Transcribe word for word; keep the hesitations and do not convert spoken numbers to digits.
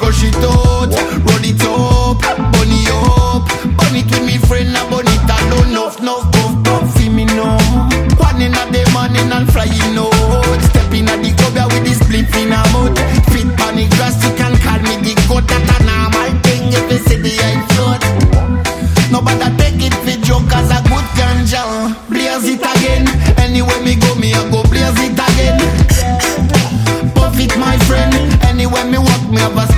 push it out, roll it up, bunny up, bunny it with me friend, a bunny it alone, enough, enough, puff, puff, feel me now. One in a day morning and flying out, stepping at the club with this blimp in a mouth. Fit panic grass, you can call me the goat, that a normal thing if you see the I float. Nobody take it for joke as a good ganja. Blaze it again, anywhere me go, me a go blaze it again. Puff it my friend, anywhere me walk, me have a